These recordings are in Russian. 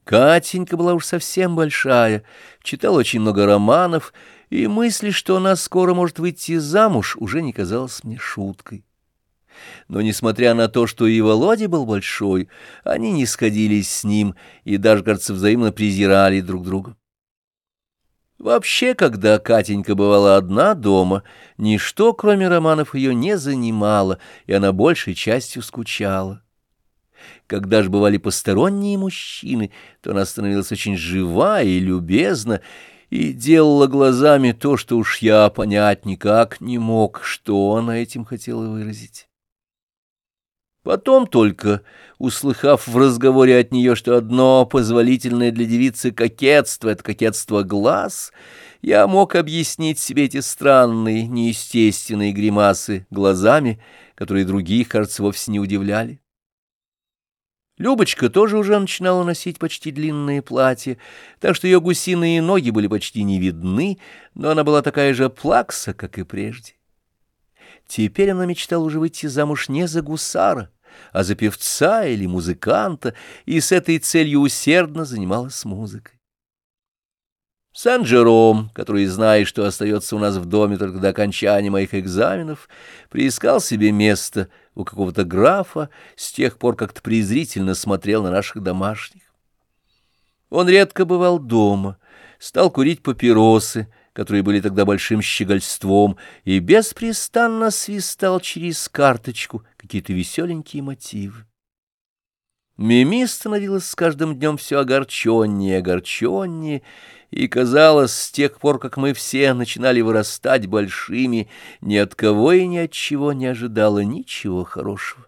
Катенька была уж совсем большая, читала очень много романов, и мысль, что она скоро может выйти замуж, уже не казалась мне шуткой. Но, несмотря на то, что и Володя был большой, они не сходились с ним и даже, кажется, взаимно презирали друг друга. Вообще, когда Катенька бывала одна дома, ничто, кроме романов, ее не занимало, и она большей частью скучала. Когда же бывали посторонние мужчины, то она становилась очень жива и любезна, и делала глазами то, что уж я понять никак не мог, что она этим хотела выразить. Потом только, услыхав в разговоре от нее, что одно позволительное для девицы кокетство — это кокетство глаз, я мог объяснить себе эти странные, неестественные гримасы глазами, которые других, кажется, вовсе не удивляли. Любочка тоже уже начинала носить почти длинные платья, так что ее гусиные ноги были почти не видны, но она была такая же плакса, как и прежде. Теперь она мечтала уже выйти замуж не за гусара, а за певца или музыканта, и с этой целью усердно занималась музыкой. Сан-Жером, который, зная, что остается у нас в доме только до окончания моих экзаменов, приискал себе место у какого-то графа, с тех пор как-то презрительно смотрел на наших домашних. Он редко бывал дома, стал курить папиросы, которые были тогда большим щегольством, и беспрестанно свистал через карточку какие-то веселенькие мотивы. Мими становилась с каждым днем все огорченнее и огорченнее, и, казалось, с тех пор, как мы все начинали вырастать большими, ни от кого и ни от чего не ожидала ничего хорошего.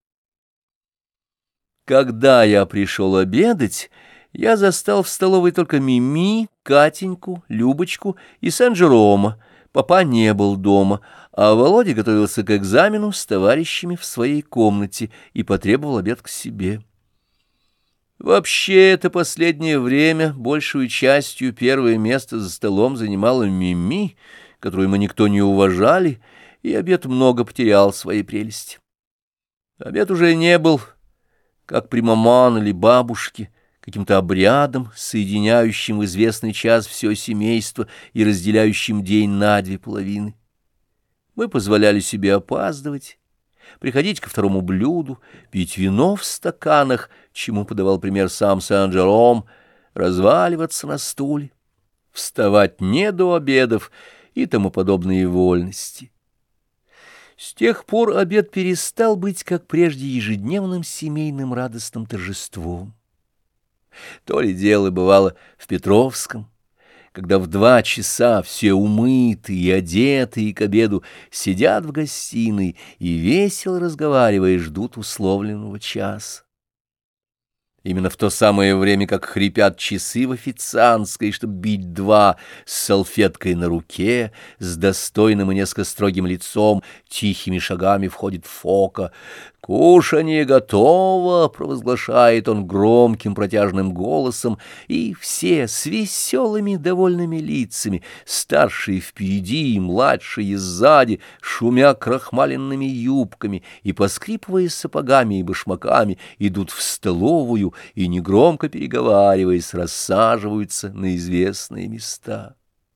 Когда я пришел обедать, я застал в столовой только Мими, Катеньку, Любочку и Сан-Жерома. Папа не был дома, а Володя готовился к экзамену с товарищами в своей комнате и потребовал обед к себе. Вообще, это последнее время большую частью первое место за столом занимала Мими, которую мы никто не уважали, и обед много потерял своей прелести. Обед уже не был, как при маман или бабушке, каким-то обрядом, соединяющим в известный час все семейство и разделяющим день на две половины. Мы позволяли себе опаздывать, приходить ко второму блюду, пить вино в стаканах, чему подавал пример сам Сан-Жером, разваливаться на стуле, вставать не до обедов и тому подобные вольности. С тех пор обед перестал быть, как прежде, ежедневным семейным радостным торжеством. То ли дело бывало в Петровском, когда в 2 часа все умытые и одетые к обеду сидят в гостиной и, весело разговаривая, ждут условленного часа. Именно в то самое время, как хрипят часы в официантской, чтобы бить 2, с салфеткой на руке, с достойным и несколько строгим лицом, тихими шагами входит Фока. «Кушанье готово!» — провозглашает он громким протяжным голосом, и все с веселыми довольными лицами, старшие впереди и младшие сзади, шумя крахмаленными юбками и поскрипывая сапогами и башмаками, идут в столовую и, негромко переговариваясь, рассаживаются на известные места.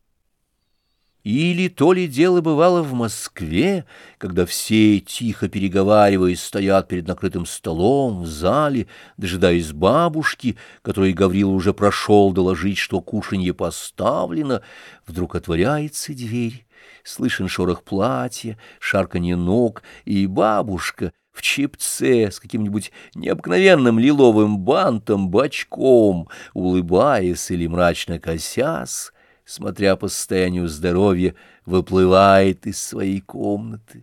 Или то ли дело бывало в Москве, когда все, тихо переговариваясь, стоят перед накрытым столом в зале, дожидаясь бабушки, которой Гаврила уже прошел доложить, что кушанье поставлено, вдруг отворяется дверь, слышен шорох платья, шарканье ног, и бабушка в чепце с каким-нибудь необыкновенным лиловым бантом, бочком, улыбаясь или мрачно косясь, смотря по состоянию здоровья, выплывает из своей комнаты.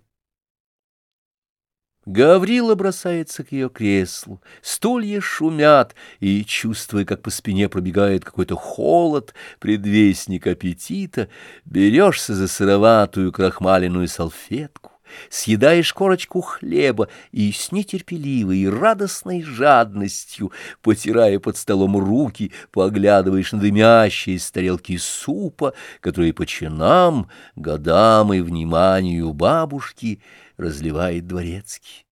Гаврила бросается к ее креслу, стулья шумят, и, чувствуя, как по спине пробегает какой-то холод, предвестник аппетита, берешься за сыроватую крахмаленную салфетку, съедаешь корочку хлеба и с нетерпеливой и радостной жадностью, потирая под столом руки, поглядываешь на дымящие из тарелки супа, которые по чинам, годам и вниманию бабушки разливает дворецкий.